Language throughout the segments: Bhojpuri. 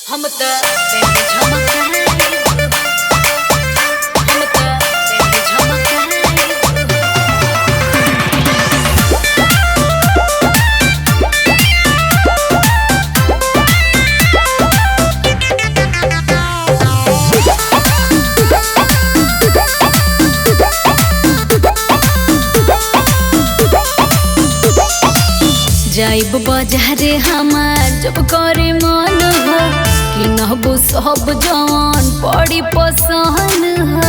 हम त तेरी झमक है, हम त तेरी झमक है। जाइब बाजारे हमार जब करे मन हो कि नहबो सब जवान बड़ी पसंद हो।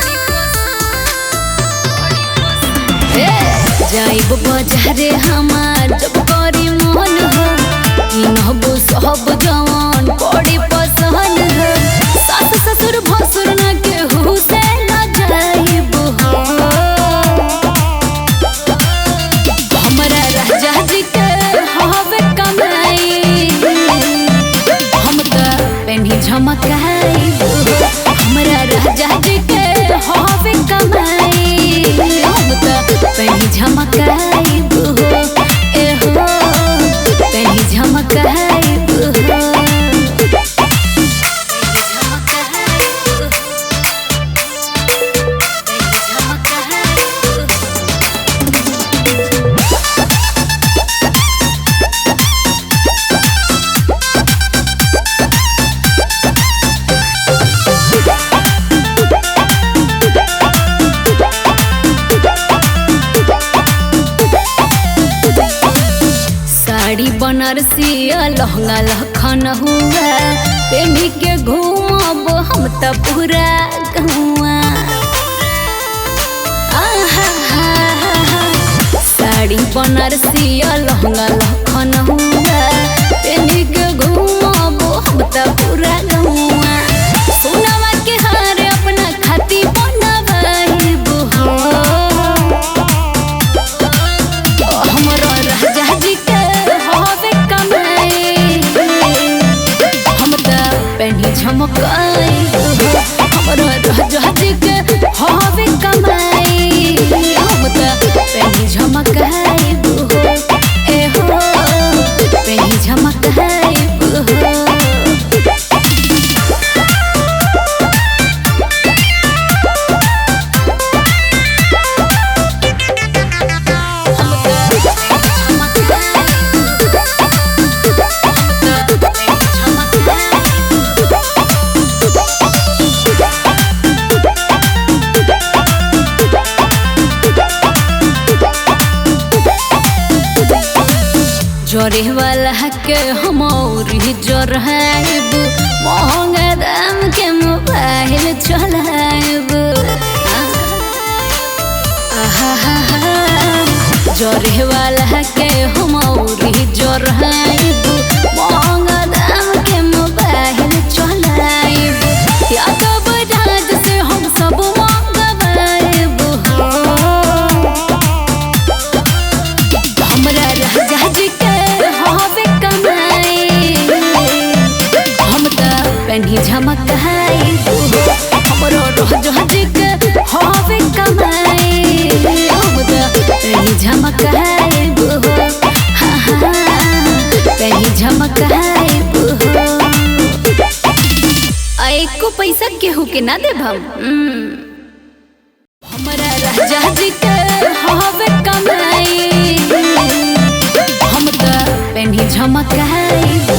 जाइब बाजारे हमार जब करे मन हो कि नहबो सब जवान बड़ी पसंद हो। सास ससुर भसुर न केहू से न जाइब हो। हमरा राजा जी के हवे कमाई, हम त पेन्ही झमकाई। हमरा राजा जी के हवे कमाई, हम त पेन्ही झमकाई। एहो पेन्ही झमकाई। साड़ी बनारसी लहंगा लखन हुआ पेन्ही के घूमब हम त पूरा गहुआ। साड़ी बनारसी लहंगा लखन हुआ पेन्ही के घूमब हम त पूरा गहुआ। सोनावा के हार अपना खाती बनवाइब हो। हमरा राजा जी के हवे कमाई, हम त पेन्ही झमकाई। हमरा राजा जी के हवे कमाई, हम त पेन्ही झमकाई। एहो पेन्ही झमकाई। जोरे वाला के हम जोराइब, महंगा दाम के मोबाइल चलाइब। जोरे वाला के हम जोराइब, महंगा दाम के मोबाइल चलाइब। या तो बजाज से हम सब मंगवाइब हो। हमरा राजा जी के हवे कमाई, हम त पेन्ही झमकाई। हमरा राजा जी के हवे कमाई, हम त पेन्ही झमकाई। पेन्ही झमकाई। एको पैसा केहू के ना देब हम। हमरा राजा जी के हवे कमाई, हम त पेन्ही झमकाई।